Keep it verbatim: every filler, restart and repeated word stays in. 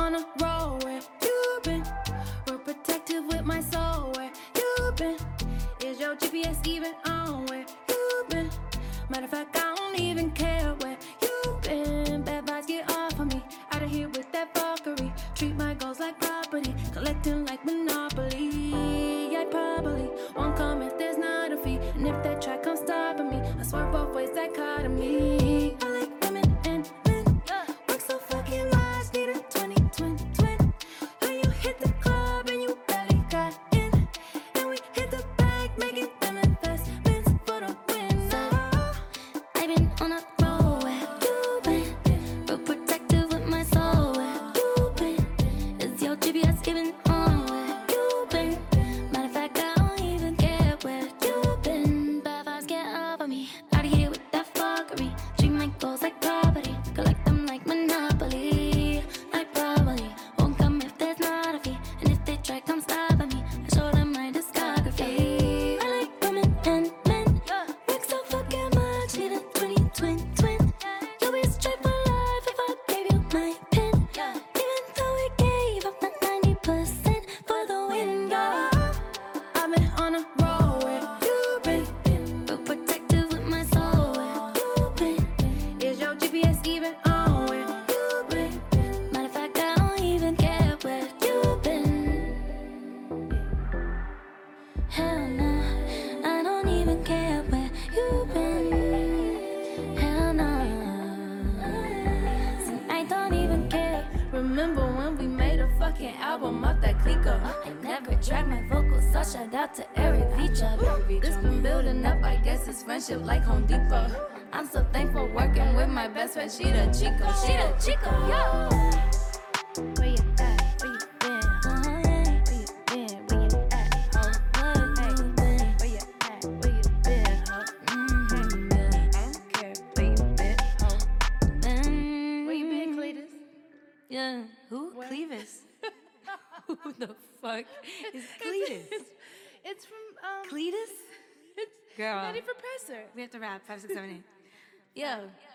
on a roll where you been. We're protective with my soul where you been. Is your G P S even on where you been? Matter of fact, I don't even care where you been. Bad vibes get off of me. Out of here with that fuckery. Treat my goals like property. Collecting like Monopoly. I probably won't come if there's not a fee. And if that track comes stopping me, I swear both ways dichotomy. I like women and men. Work so fucking much, need a twenty, twenty, twenty. When you hit the club and you barely got in. And we hit the bag, making them investments for the win. So, I've been on a roll where you been. Real protective with my soul where you been. Is your G P S even on where you been? Matter of fact, I don't even care where you been. Bad vibes get off of me. Out of here with that fuckery. Treat my goals like property. Collect them like Monopoly. I probably won't come if there's not a fee. And if they try come stopping me, I show them my discography. I like women and men. Work so fucking much, need a twenty, twin, twin. You'll be straight for life if I gave you my pin. Even though we gave up that ninety percent for the win, girl. I've been on a roll where you been. Real protective with my soul where you been. Is your G P S even on where you been? Matter of fact, I don't even care where you been. Hell no, I don't even care where you been. Hell no, see, I don't even care. Remember when we made a fucking album off that clicker? I never track my vocals, so shout out to Eric Vicha. This been building up, I guess it's friendship like Home Depot. I'm so thankful working with my best friend, she the Chico, she the Chico, yo. Where you at? Where you been? Uh-huh, yeah. Where you been? Where you at? Oh, hey, where you at? Where you been? Huh? Mm-hmm, yeah. I don't care where you been. Oh, mm-hmm. Where you been, Cletus? Yeah, who? What? Clevis. Who the fuck is Cletus? It's, it's from um. Cletus? It's Girl. Nutty Professor. We have to rap. Five, six, seven, eight. Yo.